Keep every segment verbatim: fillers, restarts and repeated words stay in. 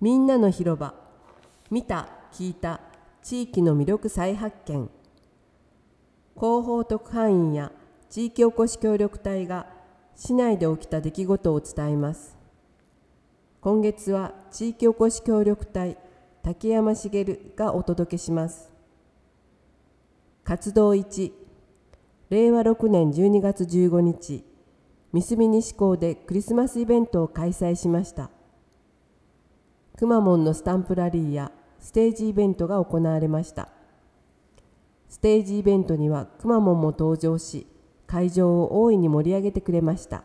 みんなの広場、見た、聞いた、地域の魅力再発見。広報特派員や地域おこし協力隊が市内で起きた出来事を伝えます。今月は地域おこし協力隊竹山茂がお届けします。活動いち、れいわろくねんじゅうにがつじゅうごにち、三隅西港でクリスマスイベントを開催しました。くまモンのスタンプラリーやステージイベントが行われました。ステージイベントにはくまモンも登場し、会場を大いに盛り上げてくれました。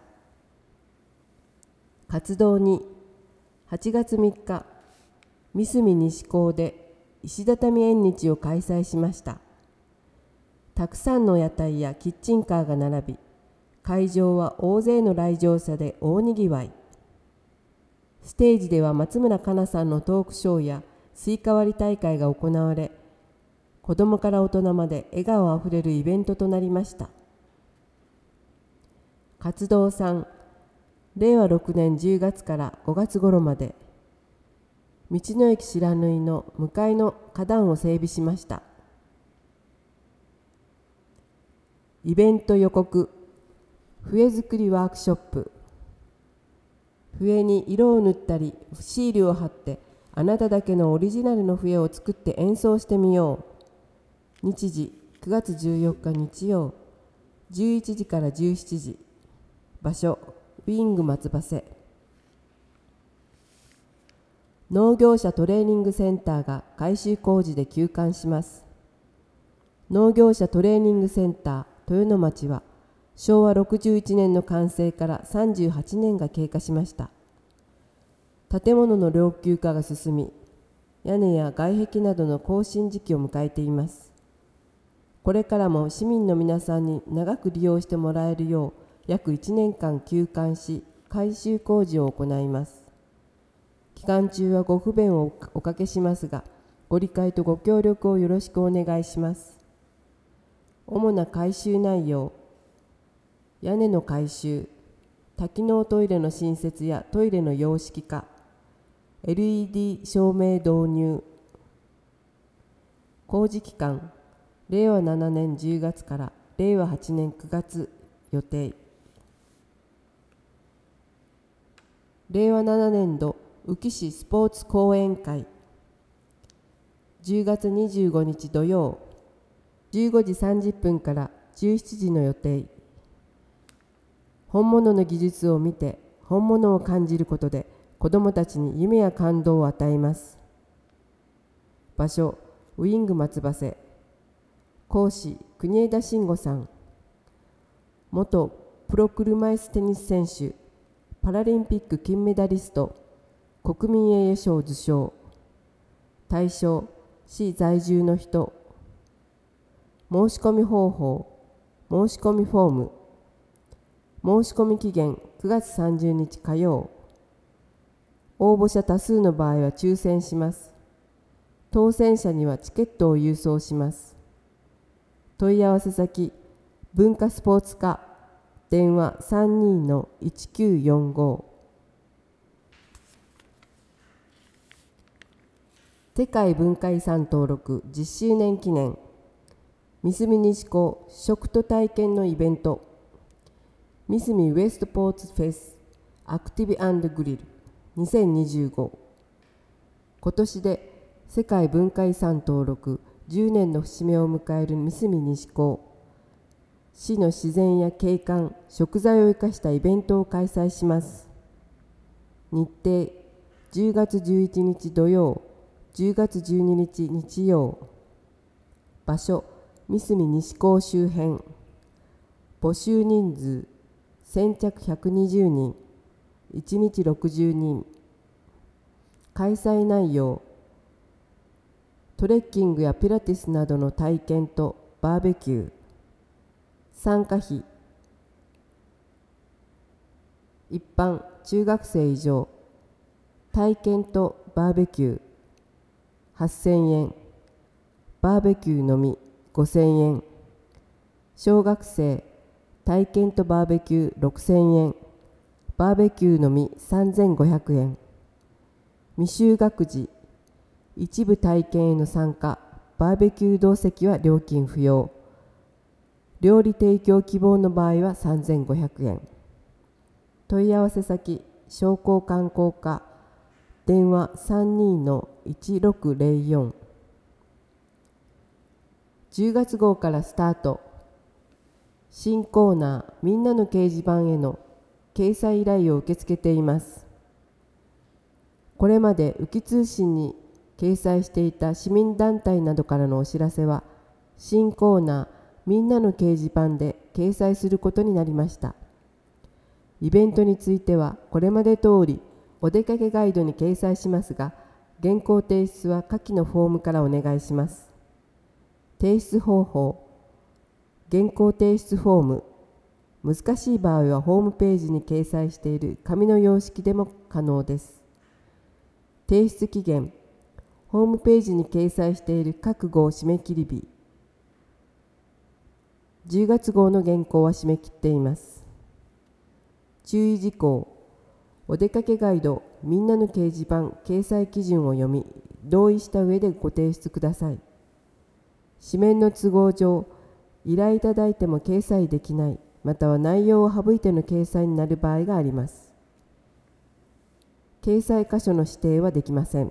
活動に、はちがつみっか、三隅西港で石畳縁日を開催しました。たくさんの屋台やキッチンカーが並び、会場は大勢の来場者で大にぎわい。ステージでは松村香奈さんのトークショーやスイカ割り大会が行われ、子どもから大人まで笑顔あふれるイベントとなりました。活動さん、れいわろくねんじゅうがつからごがつ頃まで、道の駅白縫の向かいの花壇を整備しました。イベント予告、笛作りワークショップ。笛に色を塗ったりシールを貼ってあなただけのオリジナルの笛を作って演奏してみよう。日時くがつじゅうよっか日曜じゅういちじからじゅうしちじ。場所ウィング松葉瀬。農業者トレーニングセンターが改修工事で休館します。農業者トレーニングセンター豊野町はしょうわろくじゅういちねんの完成からさんじゅうはちねんが経過しました。建物の老朽化が進み、屋根や外壁などの更新時期を迎えています。これからも市民の皆さんに長く利用してもらえるよう、約いちねんかん休館し、改修工事を行います。期間中はご不便をおかけしますが、ご理解とご協力をよろしくお願いします。主な改修内容、屋根の改修、多機能トイレの新設やトイレの洋式化、エルイーディー 照明導入。工事期間、れいわななねんじゅうがつかられいわはちねんくがつ予定。れいわななねんど宇城市スポーツ講演会。じゅうがつにじゅうごにち土曜、じゅうごじさんじゅっぷんからじゅうしちじの予定。本物の技術を見て本物を感じることで子どもたちに夢や感動を与えます。場所ウィング松葉瀬。講師国枝慎吾さん。元プロ車椅子テニス選手、パラリンピック金メダリスト、国民栄誉賞受賞。対象市在住の人。申し込み方法、申し込みフォーム。申し込み期限くがつさんじゅうにち火曜。応募者多数の場合は抽選します。当選者にはチケットを郵送します。問い合わせ先、文化スポーツ課、電話 さんにーのいちきゅうよんご。世界文化遺産登録じゅっしゅうねん記念、三隅西港食と体験のイベント、三隅ウエストポーツフェスアクティブ&グリルにせんにじゅうご。今年で世界文化遺産登録じゅうねんの節目を迎える三隅西港。市の自然や景観、食材を生かしたイベントを開催します。日程、じゅうがつじゅういちにち土曜、じゅうがつじゅうににち日曜。場所、三隅西港周辺。募集人数、先着ひゃくにじゅうにん、いちにちろくじゅうにん。開催内容、トレッキングやピラティスなどの体験とバーベキュー。参加費、一般中学生以上、体験とバーベキューはっせんえん、バーベキューのみごせんえん。小学生、体験とバーベキューろくせんえん、バーベキューのみさんぜんごひゃくえん。 未就学児、一部体験への参加、バーベキュー同席は料金不要。料理提供希望の場合はさんぜんごひゃくえん。問い合わせ先、商工観光課、電話 さんにーのいちろくぜろよん。じゅうがつ号からスタート。新コーナー、みんなの掲示板への掲載依頼を受け付けています。これまで浮き通信に掲載していた市民団体などからのお知らせは、新コーナー、みんなの掲示板で掲載することになりました。イベントについては、これまで通り、お出かけガイドに掲載しますが、原稿提出は下記のフォームからお願いします。提出方法、原稿提出フォーム、難しい場合はホームページに掲載している紙の様式でも可能です。提出期限、ホームページに掲載している各号締め切り日、じゅうがつ号の原稿は締め切っています。注意事項、お出かけガイド、みんなの掲示板掲載基準を読み、同意した上でご提出ください。紙面の都合上、依頼いただいても掲載できない、または内容を省いての掲載になる場合があります。掲載箇所の指定はできません。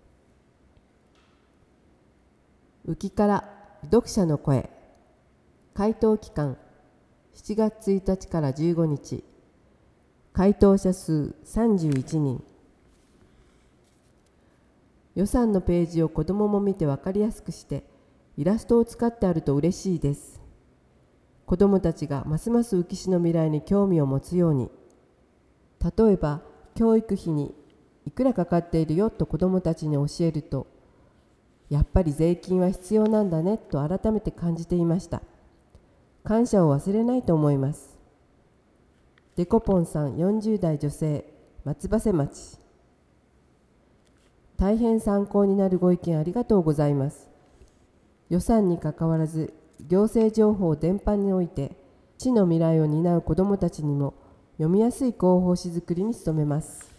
浮きから読者の声、回答期間しちがつついたちからじゅうごにち、回答者数さんじゅういちにん。予算のページを子どもも見て分かりやすくして、イラストを使ってあると嬉しいです。子どもたちがますます浮き師の未来に興味を持つように。例えば、教育費にいくらかかっているよと子どもたちに教えると、やっぱり税金は必要なんだねと改めて感じていました。感謝を忘れないと思います。デコポンさん、よんじゅうだい女性、松葉瀬町。大変参考になるご意見ありがとうございます。予算にかかわらず、行政情報全般において、市の未来を担う子どもたちにも読みやすい広報誌作りに努めます。